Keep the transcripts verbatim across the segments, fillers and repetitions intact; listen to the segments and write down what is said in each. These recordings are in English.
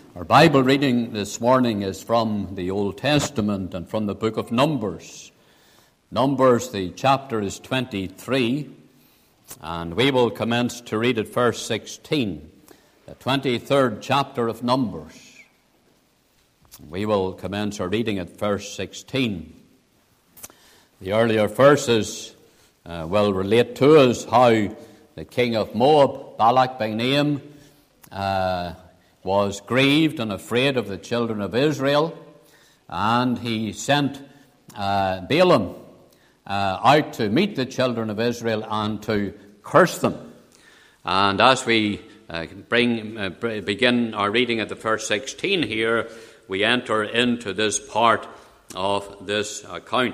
Our Bible reading this morning is from the Old Testament and from the book of Numbers. Numbers, the chapter is twenty-three, and we will commence to read at verse sixteen, the twenty-third chapter of Numbers. We will commence our reading at verse sixteen. The earlier verses uh, will relate to us how the king of Moab, Balak by name, uh, was grieved and afraid of the children of Israel, and he sent uh, Balaam uh, out to meet the children of Israel and to curse them. And as we uh, bring uh, begin our reading at the verse sixteen here, we enter into this part of this account.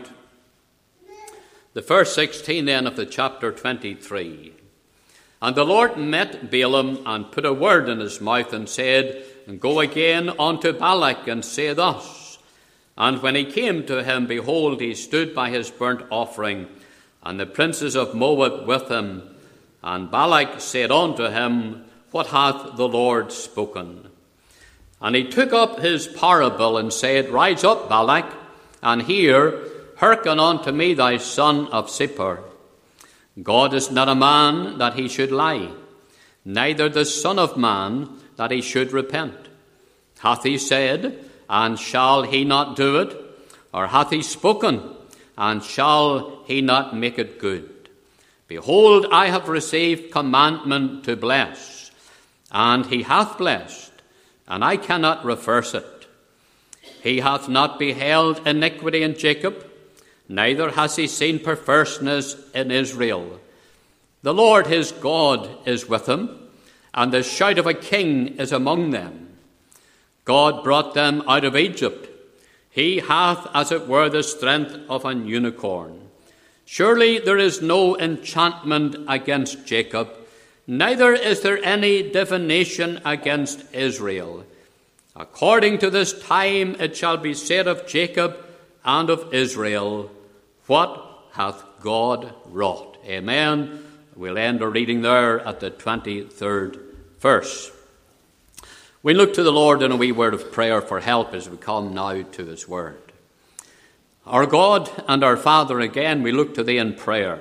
The verse sixteen then of the chapter twenty-three. And the Lord met Balaam and put a word in his mouth and said, Go again unto Balak and say thus. And when he came to him, behold, he stood by his burnt offering, and the princes of Moab with him. And Balak said unto him, What hath the Lord spoken? And he took up his parable and said, Rise up, Balak, and hear, hearken unto me, thy son of Zippor. God is not a man that he should lie, neither the Son of Man that he should repent. Hath he said, and shall he not do it? Or hath he spoken, and shall he not make it good? Behold, I have received commandment to bless, and he hath blessed, and I cannot reverse it. He hath not beheld iniquity in Jacob, neither has he seen perverseness in Israel. The Lord his God is with him, and the shout of a king is among them. God brought them out of Egypt. He hath, as it were, the strength of an unicorn. Surely there is no enchantment against Jacob, neither is there any divination against Israel. According to this time it shall be said of Jacob and of Israel, What hath God wrought? Amen. We'll end our reading there at the twenty-third verse. We look to the Lord in a wee word of prayer for help as we come now to his word. Our God and our Father, again we look to thee in prayer.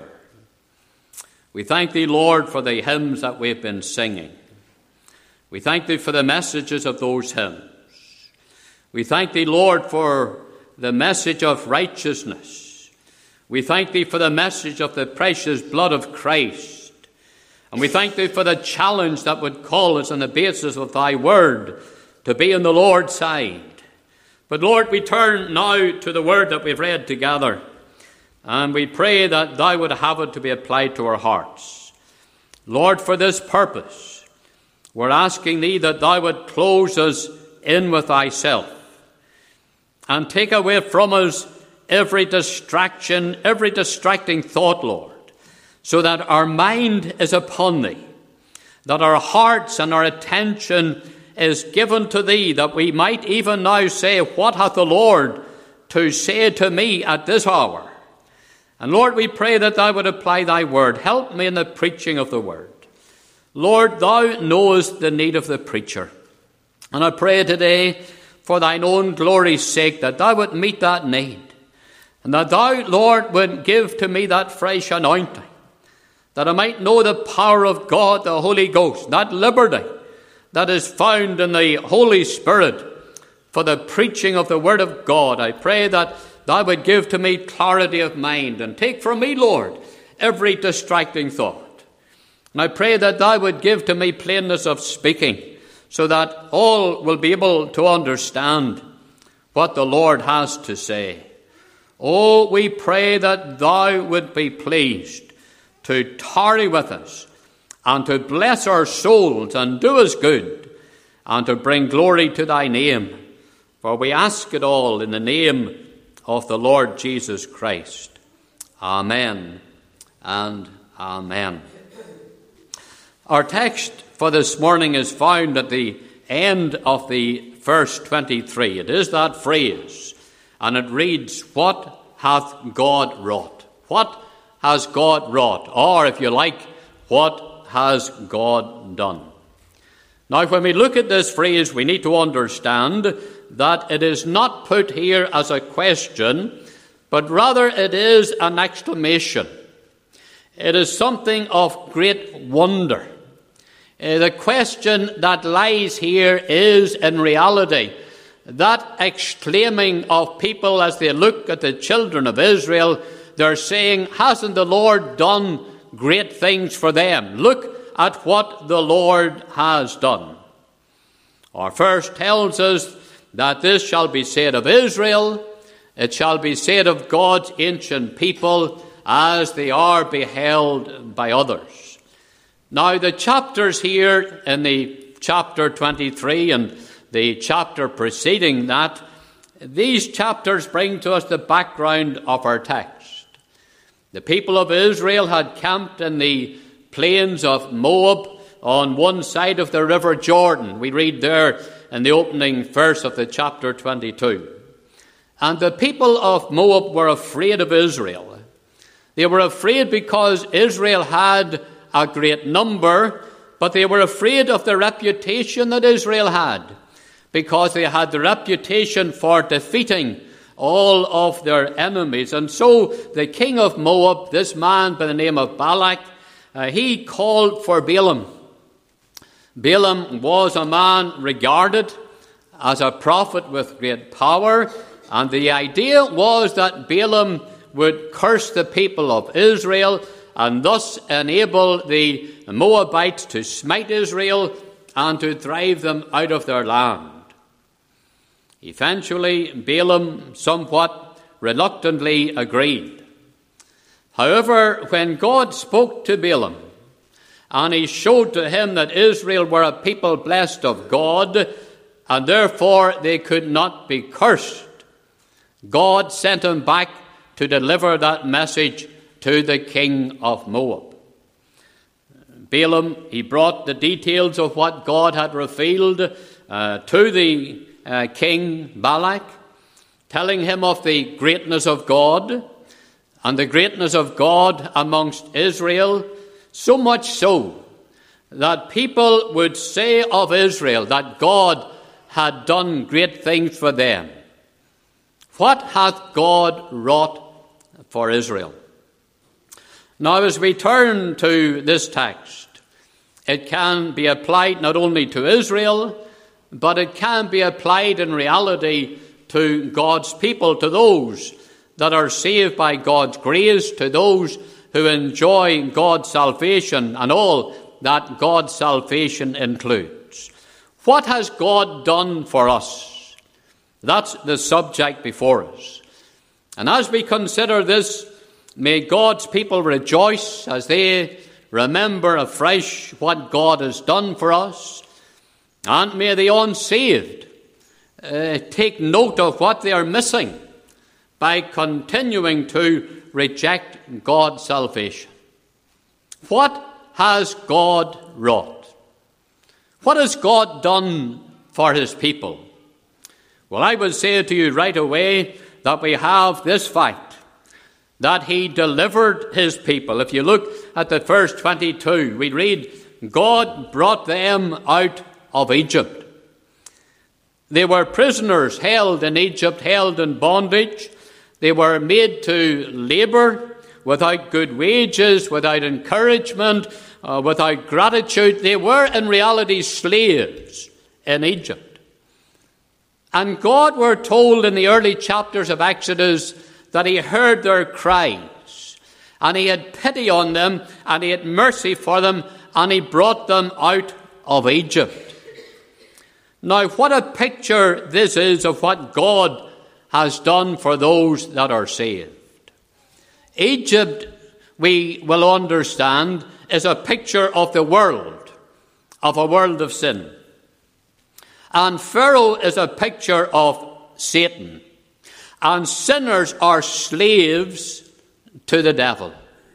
We thank thee, Lord, for the hymns that we've been singing. We thank thee for the messages of those hymns. We thank thee, Lord, for the message of righteousness. We thank thee for the message of the precious blood of Christ. And we thank thee for the challenge that would call us on the basis of thy word to be on the Lord's side. But Lord, we turn now to the word that we've read together, and we pray that thou would have it to be applied to our hearts. Lord, for this purpose, we're asking thee that thou would close us in with thyself and take away from us every distraction, every distracting thought, Lord, so that our mind is upon thee, that our hearts and our attention is given to thee, that we might even now say, What hath the Lord to say to me at this hour? And Lord, we pray that thou would apply thy word. Help me in the preaching of the word. Lord, thou knowest the need of the preacher. And I pray today, for thine own glory's sake, that thou would meet that need. And that thou, Lord, would give to me that fresh anointing, that I might know the power of God, the Holy Ghost, that liberty that is found in the Holy Spirit for the preaching of the Word of God. I pray that thou would give to me clarity of mind and take from me, Lord, every distracting thought. And I pray that thou would give to me plainness of speaking, so that all will be able to understand what the Lord has to say. Oh, we pray that thou would be pleased to tarry with us and to bless our souls and do us good and to bring glory to thy name. For we ask it all in the name of the Lord Jesus Christ. Amen and amen. Our text for this morning is found at the end of the verse twenty-three. It is that phrase, and it reads, What hath God wrought? What has God wrought? Or, if you like, what has God done? Now, when we look at this phrase, we need to understand that it is not put here as a question, but rather it is an exclamation. It is something of great wonder. Uh, the question that lies here is, in reality, that exclaiming of people as they look at the children of Israel. They're saying, hasn't the Lord done great things for them? Look at what the Lord has done. Our verse tells us that this shall be said of Israel, it shall be said of God's ancient people, as they are beheld by others. Now, the chapters here in the chapter twenty-three and the chapter preceding that, these chapters bring to us the background of our text. The people of Israel had camped in the plains of Moab on one side of the river Jordan. We read there in the opening verse of the chapter twenty-two. And the people of Moab were afraid of Israel. They were afraid because Israel had a great number, but they were afraid of the reputation that Israel had, because they had the reputation for defeating all of their enemies. And so the king of Moab, this man by the name of Balak, uh, he called for Balaam. Balaam was a man regarded as a prophet with great power, and the idea was that Balaam would curse the people of Israel and thus enable the Moabites to smite Israel and to drive them out of their land. Eventually, Balaam somewhat reluctantly agreed. However, when God spoke to Balaam, and he showed to him that Israel were a people blessed of God, and therefore they could not be cursed, God sent him back to deliver that message to the king of Moab. Balaam, he brought the details of what God had revealed uh, to the uh, king Balak, telling him of the greatness of God and the greatness of God amongst Israel, so much so that people would say of Israel that God had done great things for them. What hath God wrought for Israel? Now, as we turn to this text, it can be applied not only to Israel, but it can be applied in reality to God's people, to those that are saved by God's grace, to those who enjoy God's salvation and all that God's salvation includes. What has God done for us? That's the subject before us. And as we consider this, may God's people rejoice as they remember afresh what God has done for us. And may the unsaved uh, take note of what they are missing by continuing to reject God's salvation. What has God wrought? What has God done for his people? Well, I will say to you right away that we have this fact, that he delivered his people. If you look at the verse twenty-two, we read, God brought them out of Egypt. They were prisoners held in Egypt, held in bondage. They were made to labor without good wages, without encouragement, uh, without gratitude. They were in reality slaves in Egypt. And God, we're told in the early chapters of Exodus, that he heard their cries, and he had pity on them, and he had mercy for them, and he brought them out of Egypt. Now, what a picture this is of what God has done for those that are saved. Egypt, we will understand, is a picture of the world, of a world of sin. And Pharaoh is a picture of Satan. And sinners are slaves to the devil.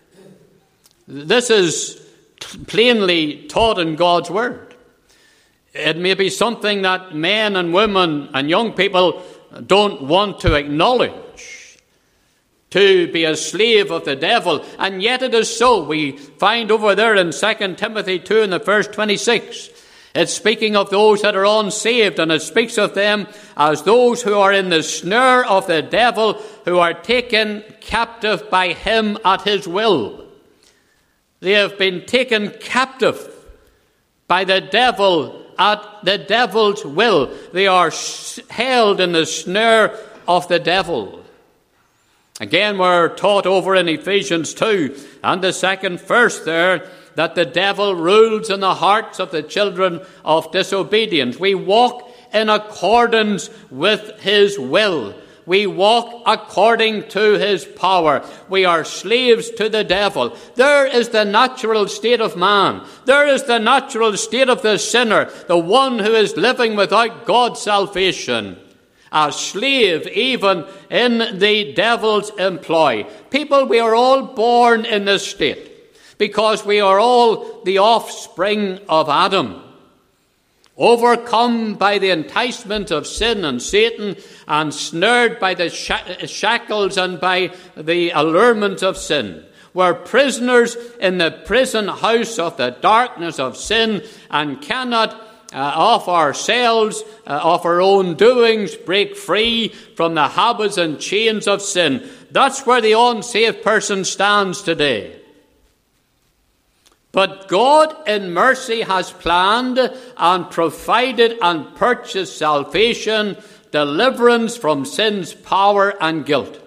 This is plainly taught in God's word. It may be something that men and women and young people don't want to acknowledge, to be a slave of the devil, and yet it is so. We find over there in Second Timothy two in the verse twenty-six, It's speaking of those that are unsaved, and it speaks of them as those who are in the snare of the devil, who are taken captive by him at his will. They have been taken captive by the devil at the devil's will. They are held in the snare of the devil. Again, we're taught over in Ephesians two and the second verse there that the devil rules in the hearts of the children of disobedience. We walk in accordance with his will. We walk according to his power. We are slaves to the devil. There is the natural state of man. There is the natural state of the sinner, the one who is living without God's salvation, a slave even in the devil's employ. People, we are all born in this state because we are all the offspring of Adam, overcome by the enticement of sin and Satan, and snared by the shackles and by the allurement of sin. We're prisoners in the prison house of the darkness of sin, and cannot uh, of ourselves, uh, of our own doings, break free from the habits and chains of sin. That's where the unsaved person stands today. But God in mercy has planned and provided and purchased salvation, deliverance from sin's power and guilt.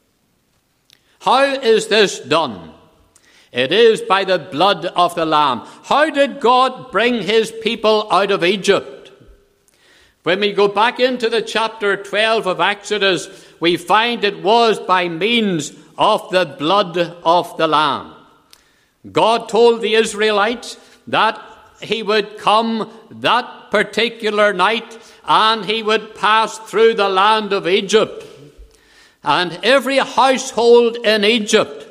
How is this done? It is by the blood of the Lamb. How did God bring his people out of Egypt? When we go back into the chapter twelve of Exodus, we find it was by means of the blood of the Lamb. God told the Israelites that he would come that particular night and he would pass through the land of Egypt. And every household in Egypt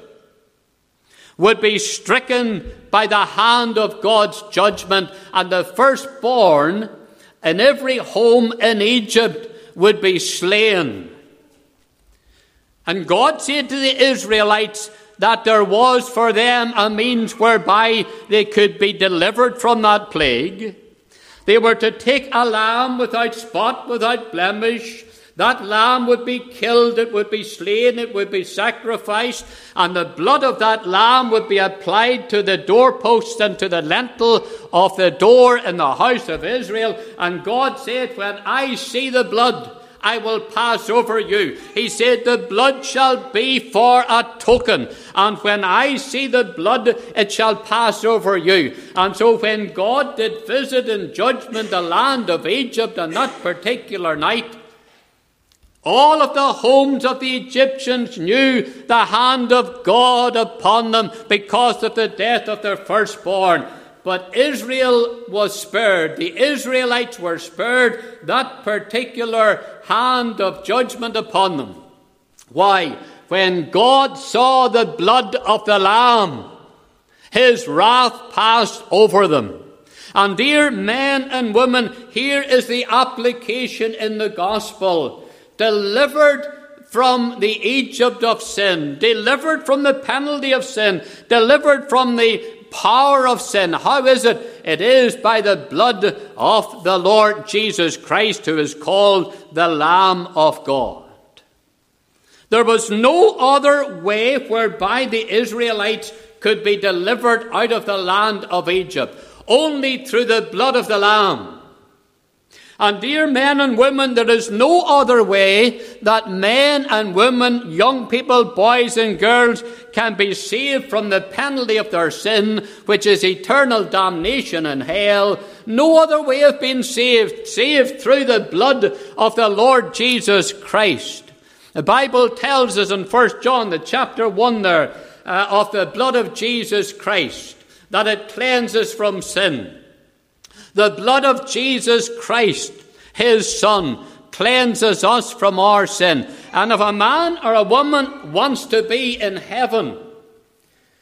would be stricken by the hand of God's judgment, and the firstborn in every home in Egypt would be slain. And God said to the Israelites that there was for them a means whereby they could be delivered from that plague. They were to take a lamb without spot, without blemish. That lamb would be killed, it would be slain, it would be sacrificed, and the blood of that lamb would be applied to the doorpost and to the lintel of the door in the house of Israel. And God said, when I see the blood, I will pass over you. He said, the blood shall be for a token, and when I see the blood, it shall pass over you. And so when God did visit in judgment the land of Egypt on that particular night, all of the homes of the Egyptians knew the hand of God upon them because of the death of their firstborn. But Israel was spared. The Israelites were spared that particular hand of judgment upon them. Why? When God saw the blood of the Lamb, his wrath passed over them. And dear men and women, here is the application in the gospel. Delivered from the Egypt of sin, delivered from the penalty of sin, delivered from the power of sin. How is it? It is by the blood of the Lord Jesus Christ, who is called the Lamb of God. There was no other way whereby the Israelites could be delivered out of the land of Egypt, only through the blood of the Lamb. And dear men and women, there is no other way that men and women, young people, boys and girls, can be saved from the penalty of their sin, which is eternal damnation in hell. No other way of being saved, saved through the blood of the Lord Jesus Christ. The Bible tells us in First John, the chapter one there, uh, of the blood of Jesus Christ, that it cleanses from sin. The blood of Jesus Christ, his Son, cleanses us from our sin. And if a man or a woman wants to be in heaven,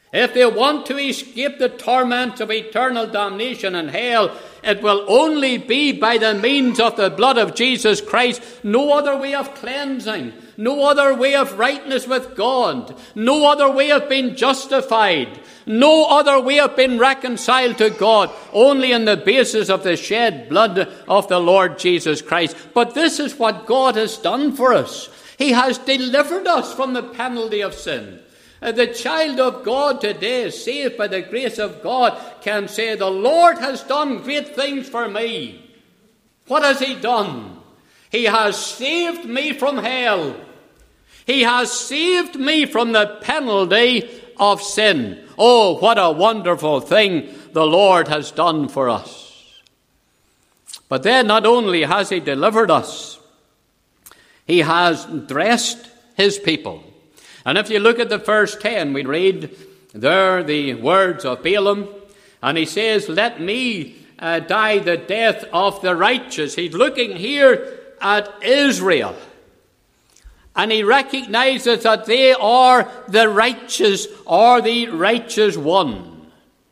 If they want to escape the torments of eternal damnation in hell, it will only be by the means of the blood of Jesus Christ. No other way of cleansing, no other way of rightness with God, no other way of being justified, no other way of being reconciled to God, only on the basis of the shed blood of the Lord Jesus Christ. But this is what God has done for us. He has delivered us from the penalty of sin. The child of God today, saved by the grace of God, can say, the Lord has done great things for me. What has he done? He has saved me from hell. He has saved me from the penalty of sin. Oh, what a wonderful thing the Lord has done for us. But then not only has he delivered us, he has dressed his people. And if you look at the verse ten, we read there the words of Balaam, and he says, let me uh, die the death of the righteous. He's looking here at Israel, and he recognizes that they are the righteous, or the righteous one.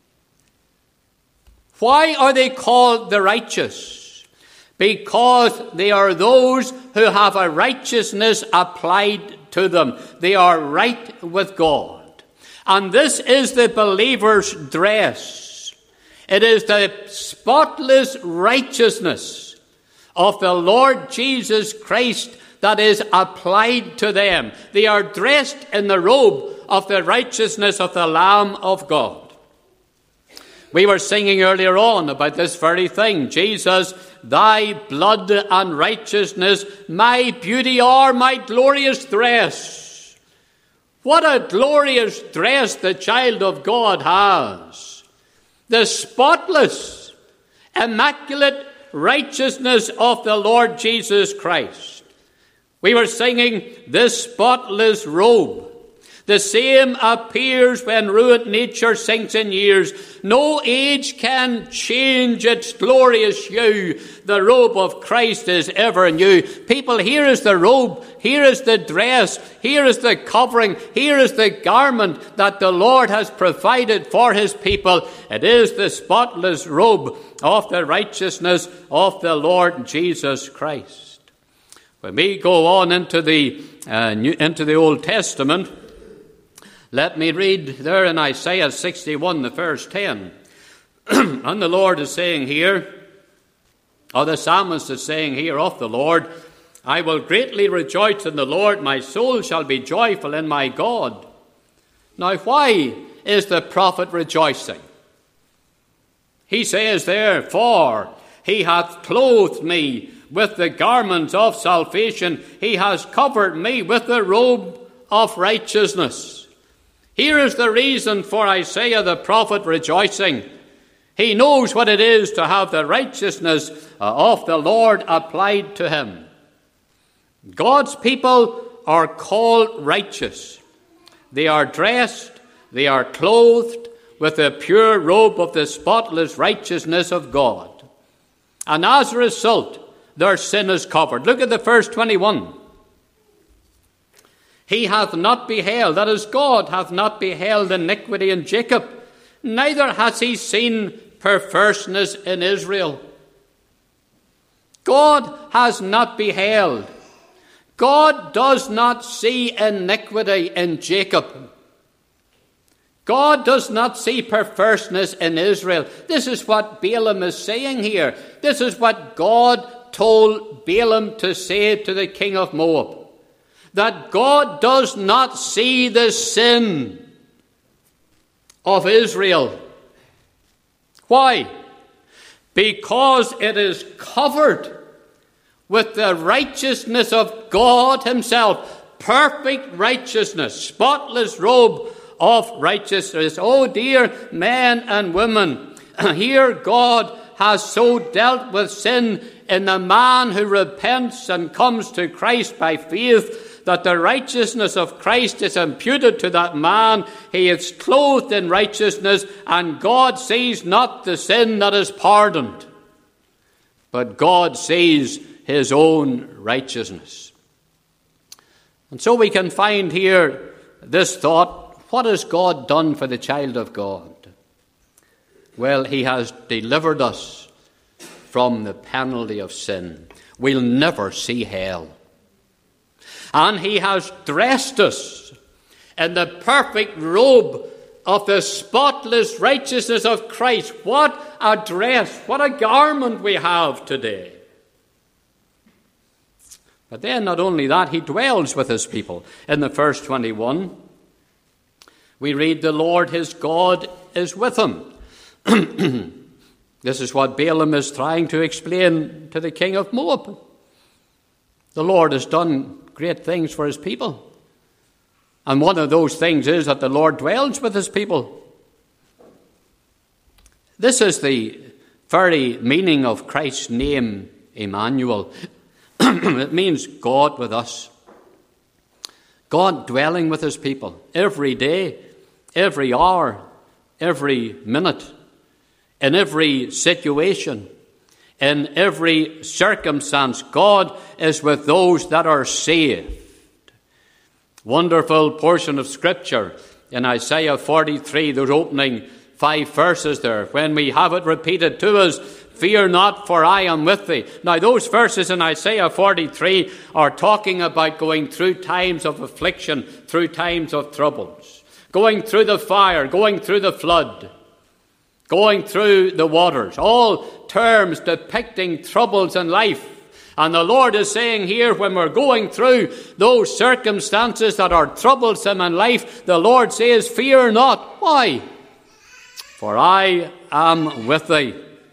Why are they called the righteous? Because they are those who have a righteousness applied to them. They are right with God. And this is the believer's dress. It is the spotless righteousness of the Lord Jesus Christ that is applied to them. They are dressed in the robe of the righteousness of the Lamb of God. We were singing earlier on about this very thing. Jesus, thy blood and righteousness, my beauty are, my glorious dress. What a glorious dress the child of God has. The spotless, immaculate righteousness of the Lord Jesus Christ. We were singing this spotless robe. The same appears when ruined nature sinks in years. No age can change its glorious hue. The robe of Christ is ever new. People, here is the robe, here is the dress, here is the covering, here is the garment that the Lord has provided for his people. It is the spotless robe of the righteousness of the Lord Jesus Christ. When we go on into the uh, new, into the Old Testament, let me read there in Isaiah sixty-one, the verse ten. And the Lord is saying here, or the psalmist is saying here of the Lord, I will greatly rejoice in the Lord, my soul shall be joyful in my God. Now, why is the prophet rejoicing? He says there, for he hath clothed me with the garments of salvation, he has covered me with the robe of righteousness. Here is the reason for Isaiah the prophet rejoicing. He knows what it is to have the righteousness of the Lord applied to him. God's people are called righteous. They are dressed, they are clothed with the pure robe of the spotless righteousness of God. And as a result, their sin is covered. Look at the verse twenty-one. He hath not beheld, that is, God hath not beheld iniquity in Jacob, neither hath he seen perverseness in Israel. God has not beheld. God does not see iniquity in Jacob. God does not see perverseness in Israel. This is what Balaam is saying here. This is what God told Balaam to say to the king of Moab. That God does not see the sin of Israel. Why? Because it is covered with the righteousness of God himself. Perfect righteousness, spotless robe of righteousness. Oh dear men and women, here God has so dealt with sin in the man who repents and comes to Christ by faith, that the righteousness of Christ is imputed to that man. He is clothed in righteousness, and God sees not the sin that is pardoned, but God sees his own righteousness. And so we can find here this thought, what has God done for the child of God? Well, he has delivered us from the penalty of sin. We'll never see hell. And he has dressed us in the perfect robe of the spotless righteousness of Christ. What a dress, what a garment we have today. But then not only that, he dwells with his people. In the verse twenty-one, we read, the Lord his God is with him. This is what Balaam is trying to explain to the king of Moab. The Lord has done great things for his people. And one of those things is that the Lord dwells with his people. This is the very meaning of Christ's name, Emmanuel. It means God with us. God dwelling with his people every day, every hour, every minute, in every situation, in every circumstance. God is with those that are saved. Wonderful portion of Scripture in Isaiah forty-three, those opening five verses there. When we have it repeated to us, fear not, for I am with thee. Now, those verses in Isaiah forty-three are talking about going through times of affliction, through times of troubles, going through the fire, going through the flood, going through the waters, all terms depicting troubles in life. And the Lord is saying here, when we're going through those circumstances that are troublesome in life, the Lord says, fear not. Why? For I am with thee.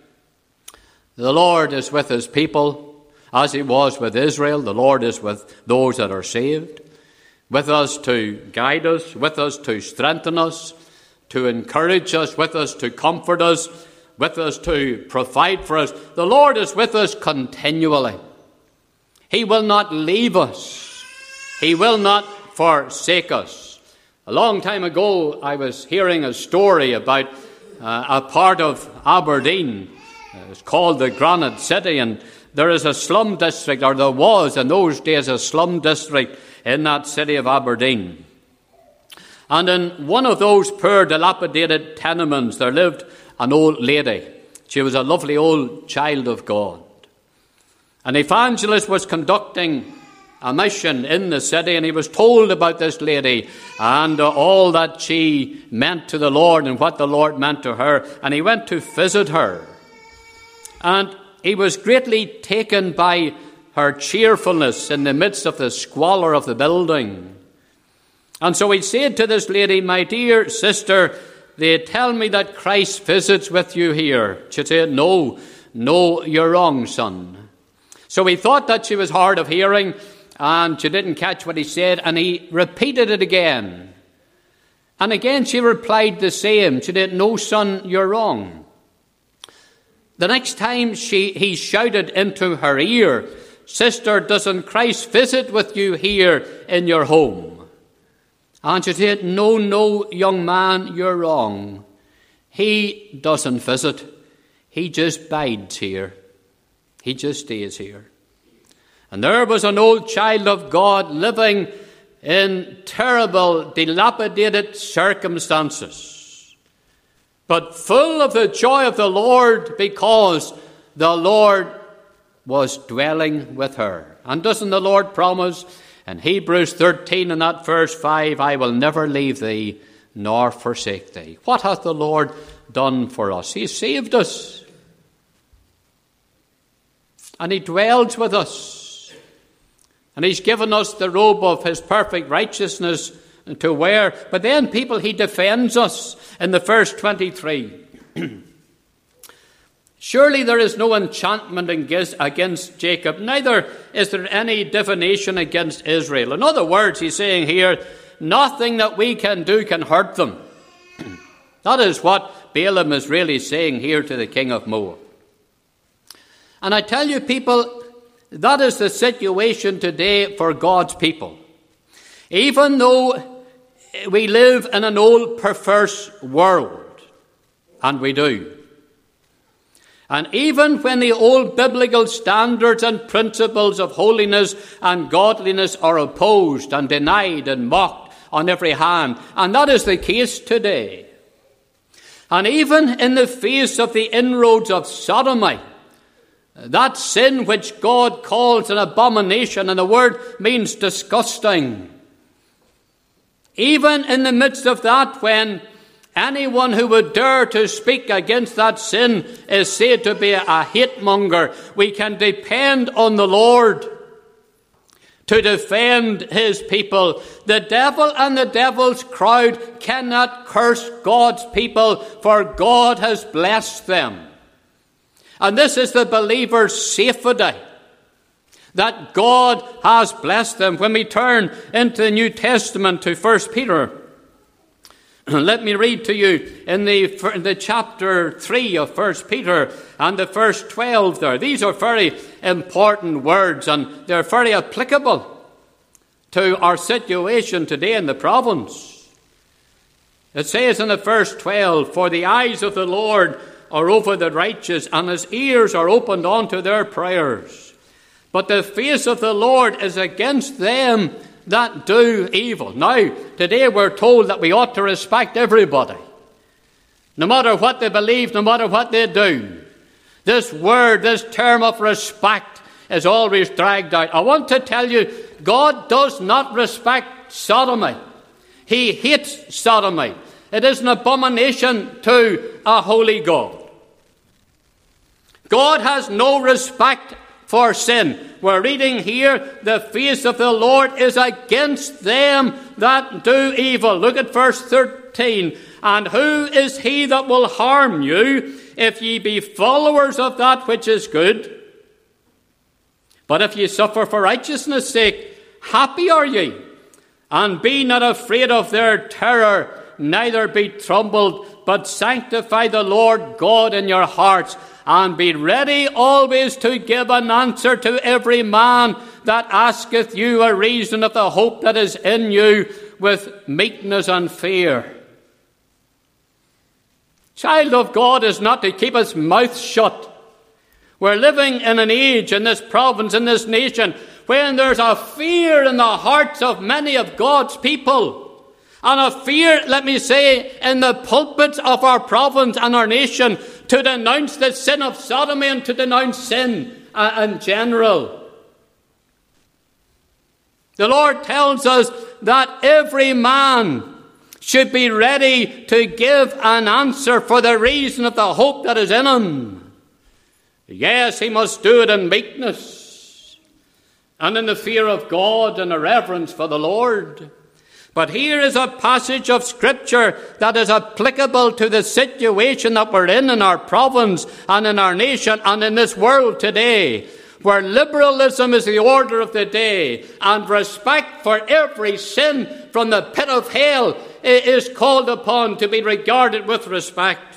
The Lord is with his people, as he was with Israel. The Lord is with those that are saved, with us to guide us, with us to strengthen us, to encourage us, with us to comfort us, with us to provide for us. The Lord is with us continually. He will not leave us. He will not forsake us. A long time ago, I was hearing a story about uh, a part of Aberdeen. It's called the Granite City, and there is a slum district, or there was in those days a slum district in that city of Aberdeen. And in one of those poor, dilapidated tenements, there lived an old lady. She was a lovely old child of God. An evangelist was conducting a mission in the city, and he was told about this lady and uh, all that she meant to the Lord and what the Lord meant to her. And he went to visit her. And he was greatly taken by her cheerfulness in the midst of the squalor of the building. And so he said to this lady, my dear sister, they tell me that Christ visits with you here. She said, no, no, you're wrong, son. So he thought that she was hard of hearing, and she didn't catch what he said, and he repeated it again. And again she replied the same. She said, no, son, you're wrong. The next time she, he shouted into her ear, sister, doesn't Christ visit with you here in your home? And she said, no, no, young man, you're wrong. He doesn't visit. He just bides here. He just stays here. And there was an old child of God living in terrible, dilapidated circumstances, but full of the joy of the Lord, because the Lord was dwelling with her. And doesn't the Lord promise in Hebrews thirteen, in that verse five, I will never leave thee nor forsake thee? What hath the Lord done for us? He saved us. And he dwells with us. And he's given us the robe of his perfect righteousness to wear. But then, people, he defends us in the verse twenty-three. Surely there is no enchantment against Jacob, neither is there any divination against Israel. In other words, he's saying here, nothing that we can do can hurt them. That is what Balaam is really saying here to the king of Moab. And I tell you, people, that is the situation today for God's people. Even though we live in an old perverse world, and we do, and even when the old biblical standards and principles of holiness and godliness are opposed and denied and mocked on every hand. And that is the case today. And even in the face of the inroads of sodomy, that sin which God calls an abomination, and the word means disgusting, even in the midst of that, when anyone who would dare to speak against that sin is said to be a hate monger, we can depend on the Lord to defend his people. The devil and the devil's crowd cannot curse God's people, for God has blessed them. And this is the believer's safety, that God has blessed them. When we turn into the New Testament to First Peter, let me read to you in the, in the chapter three of First Peter and the verse twelve there. These are very important words, and they're very applicable to our situation today in the province. It says in the verse twelve, "For the eyes of the Lord are over the righteous, and his ears are opened unto their prayers. But the face of the Lord is against them that do evil." Now, today we're told that we ought to respect everybody, no matter what they believe, no matter what they do. This word, this term of respect, is always dragged out. I want to tell you, God does not respect sodomy. He hates sodomy. It is an abomination to a holy God. God has no respect for sin. We're reading here, the face of the Lord is against them that do evil. Look at verse thirteen. "And who is he that will harm you, if ye be followers of that which is good? But if ye suffer for righteousness' sake, happy are ye. And be not afraid of their terror, neither be troubled, but sanctify the Lord God in your hearts, and be ready always to give an answer to every man that asketh you a reason of the hope that is in you, with meekness and fear." Child of God is not to keep his mouth shut. We're living in an age, in this province, in this nation, when there's a fear in the hearts of many of God's people. And a fear, let me say, in the pulpits of our province and our nation, to denounce the sin of sodomy and to denounce sin uh, in general. The Lord tells us that every man should be ready to give an answer for the reason of the hope that is in him. Yes, he must do it in meekness and in the fear of God and a reverence for the Lord. But here is a passage of Scripture that is applicable to the situation that we're in in our province and in our nation and in this world today, where liberalism is the order of the day and respect for every sin from the pit of hell is called upon to be regarded with respect.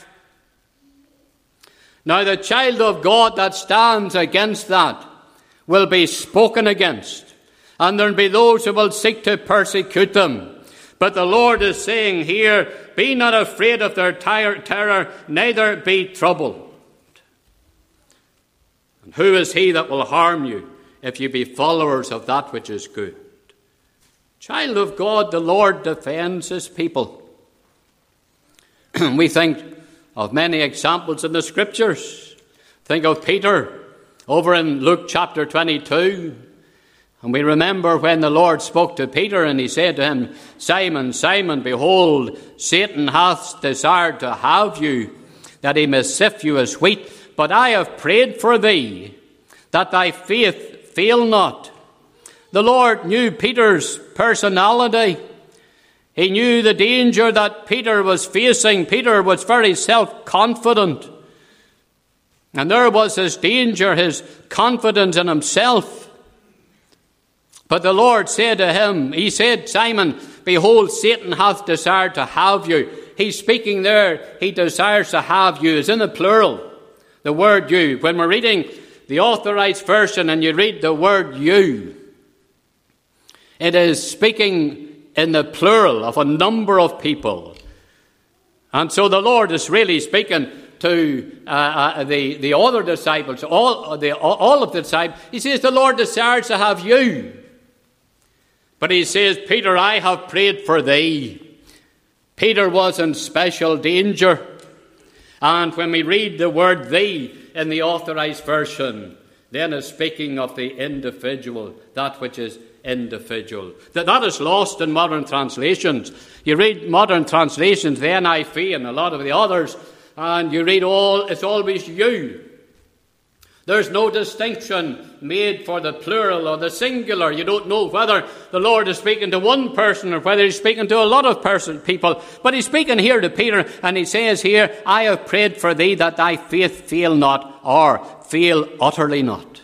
Now, the child of God that stands against that will be spoken against, and there will be those who will seek to persecute them. But the Lord is saying here, be not afraid of their terror, neither be troubled. And who is he that will harm you, if you be followers of that which is good? Child of God, the Lord defends his people. We think of many examples in the Scriptures. Think of Peter over in Luke chapter twenty-two. And we remember when the Lord spoke to Peter and he said to him, "Simon, Simon, behold, Satan hath desired to have you, that he may sift you as wheat. But I have prayed for thee, that thy faith fail not." The Lord knew Peter's personality. He knew the danger that Peter was facing. Peter was very self-confident. And there was his danger, his confidence in himself. But the Lord said to him, he said, "Simon, behold, Satan hath desired to have you." He's speaking there, he desires to have you, is in the plural. The word you. When we're reading the Authorized Version and you read the word you, it is speaking in the plural of a number of people. And so the Lord is really speaking to uh, uh, the, the other disciples, all, the, all of the disciples. He says, the Lord desires to have you. But he says, Peter, I have prayed for thee. Peter was in special danger. And when we read the word thee in the Authorized Version, then it's speaking of the individual, that which is individual. That, that is lost in modern translations. You read modern translations, the N I V and a lot of the others, and you read all, it's always you. There's no distinction made for the plural or the singular. You don't know whether the Lord is speaking to one person or whether he's speaking to a lot of person, people. But he's speaking here to Peter, and he says here, I have prayed for thee that thy faith fail not, or fail utterly not.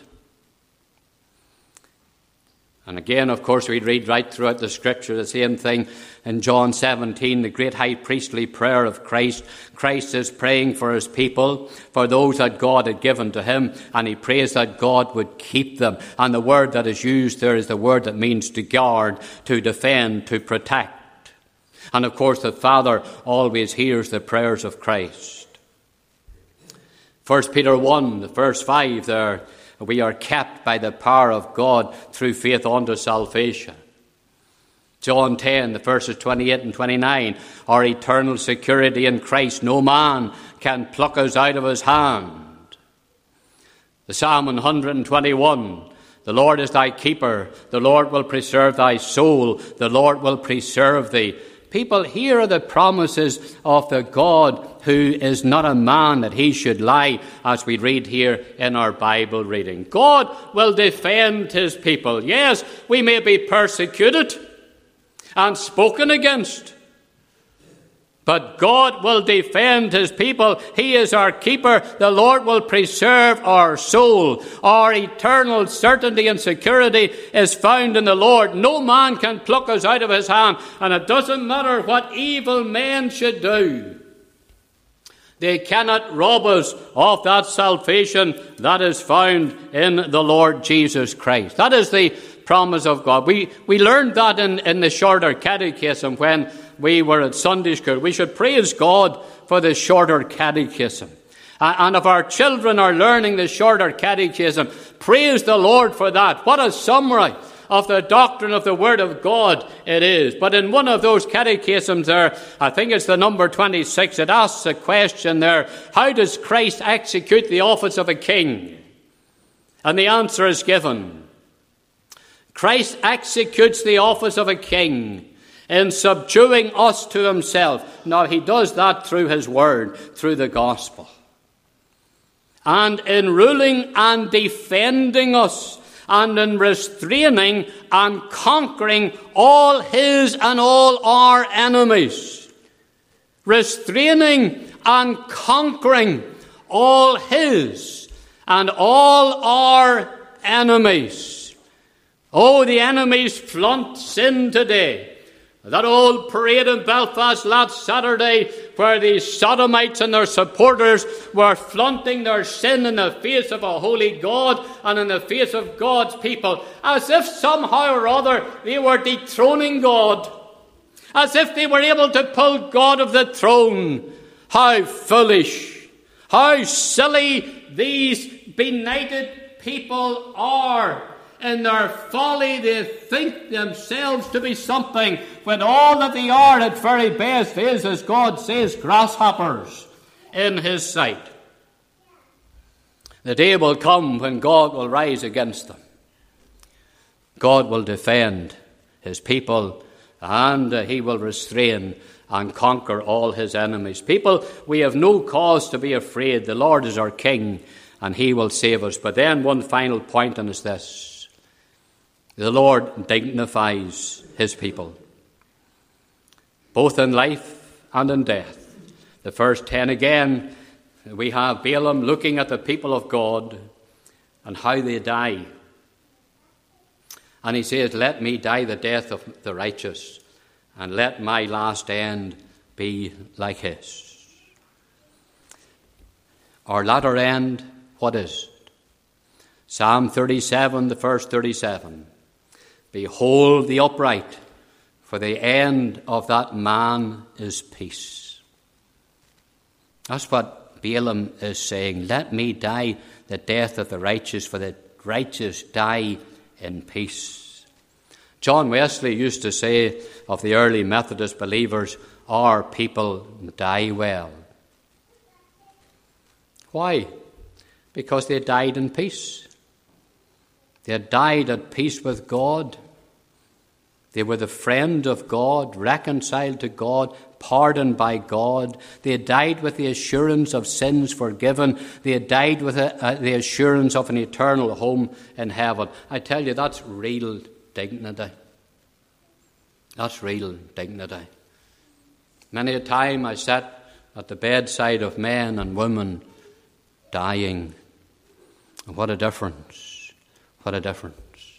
And again, of course, we read right throughout the Scripture the same thing in John seventeen, the great high priestly prayer of Christ. Christ is praying for his people, for those that God had given to him, and he prays that God would keep them. And the word that is used there is the word that means to guard, to defend, to protect. And of course, the Father always hears the prayers of Christ. First Peter one, the verse five there, we are kept by the power of God through faith unto salvation. John ten, the verses twenty-eight and twenty-nine, our eternal security in Christ. No man can pluck us out of his hand. The Psalm one hundred twenty-one, the Lord is thy keeper. The Lord will preserve thy soul. The Lord will preserve thee. People, here are the promises of the God who is not a man that he should lie, as we read here in our Bible reading. God will defend his people. Yes, we may be persecuted and spoken against, but God will defend his people. He is our keeper. The Lord will preserve our soul. Our eternal certainty and security is found in the Lord. No man can pluck us out of his hand. And it doesn't matter what evil men should do. They cannot rob us of that salvation that is found in the Lord Jesus Christ. That is the promise of God. We, we learned that in, in the shorter catechism when we were at Sunday school. We should praise God for the shorter catechism. Uh, and if our children are learning the shorter catechism, praise the Lord for that. What a summary of the doctrine of the Word of God it is. But in one of those catechisms there, I think it's the number twenty-six, it asks a question there, how does Christ execute the office of a king? And the answer is given. Christ executes the office of a king in subduing us to himself. Now, he does that through his word, through the gospel. And in ruling and defending us, and in restraining and conquering all his and all our enemies. Restraining and conquering all his and all our enemies. Oh, the enemies flaunt sin today. That old parade in Belfast last Saturday where the Sodomites and their supporters were flaunting their sin in the face of a holy God and in the face of God's people, as if somehow or other they were dethroning God, as if they were able to pull God of the throne. How foolish, how silly these benighted people are. In their folly, they think themselves to be something, when all that they are at very best is, as God says, grasshoppers in his sight. The day will come when God will rise against them. God will defend his people, and he will restrain and conquer all his enemies. People, we have no cause to be afraid. The Lord is our King, and he will save us. But then one final point, and is this. The Lord dignifies his people, both in life and in death. The first ten again, we have Balaam looking at the people of God and how they die. And he says, let me die the death of the righteous, and let my last end be like his. Our latter end, what is it? Psalm thirty-seven, the verse thirty-seven. Behold the upright, for the end of that man is peace. That's what Balaam is saying. Let me die the death of the righteous, for the righteous die in peace. John Wesley used to say of the early Methodist believers, our people die well. Why? Because they died in peace. They had died at peace with God. They were the friend of God, reconciled to God, pardoned by God. They had died with the assurance of sins forgiven. They had died with a, uh, the assurance of an eternal home in heaven. I tell you, that's real dignity. That's real dignity. Many a time I sat at the bedside of men and women dying. And what a difference. What a difference.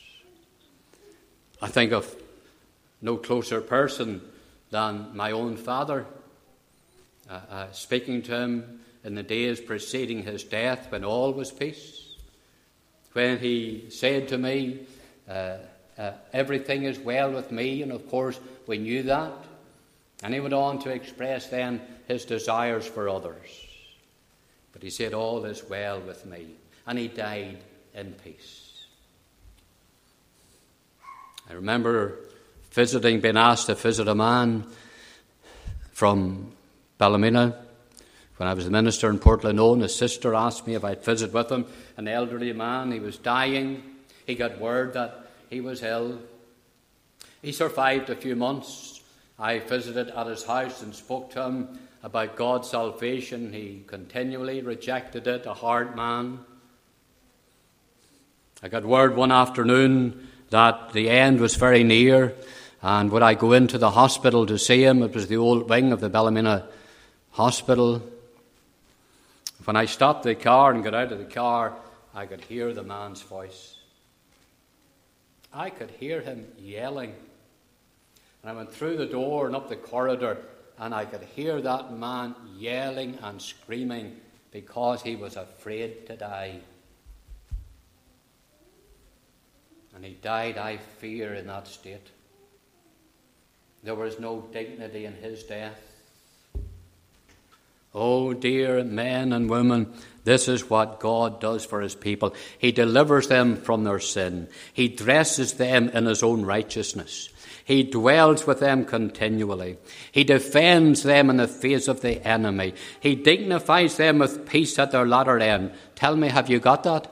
I think of no closer person than my own father. Uh, uh, speaking to him in the days preceding his death when all was peace. When he said to me, uh, uh, everything is well with me, and of course we knew that. And he went on to express then his desires for others. But he said, all is well with me. And he died in peace. I remember visiting, being asked to visit a man from Ballymena. When I was a minister in Portland, his sister asked me if I'd visit with him. An elderly man, he was dying. He got word that he was ill. He survived a few months. I visited at his house and spoke to him about God's salvation. He continually rejected it, a hard man. I got word one afternoon that the end was very near, and would I go into the hospital to see him? It was the old wing of the Ballymena Hospital. When I stopped the car and got out of the car, I could hear the man's voice. I could hear him yelling. And I went through the door and up the corridor, and I could hear that man yelling and screaming because he was afraid to die. And he died, I fear, in that state. There was no dignity in his death. Oh, dear men and women, this is what God does for his people. He delivers them from their sin. He dresses them in his own righteousness. He dwells with them continually. He defends them in the face of the enemy. He dignifies them with peace at their latter end. Tell me, have you got that?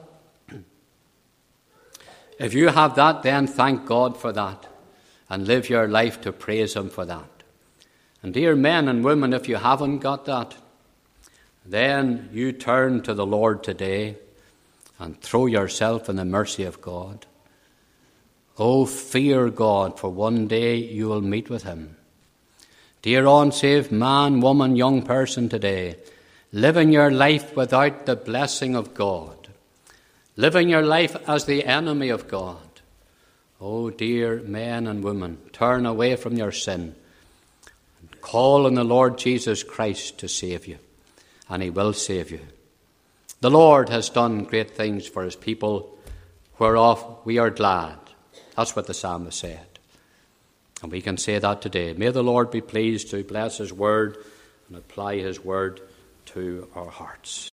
If you have that, then thank God for that and live your life to praise him for that. And dear men and women, if you haven't got that, then you turn to the Lord today and throw yourself in the mercy of God. Oh, fear God, for one day you will meet with him. Dear unsaved man, woman, young person today, living your life without the blessing of God, living your life as the enemy of God. Oh, dear men and women, turn away from your sin and call on the Lord Jesus Christ to save you, and he will save you. The Lord has done great things for his people, whereof we are glad. That's what the psalmist said. And we can say that today. May the Lord be pleased to bless his word and apply his word to our hearts.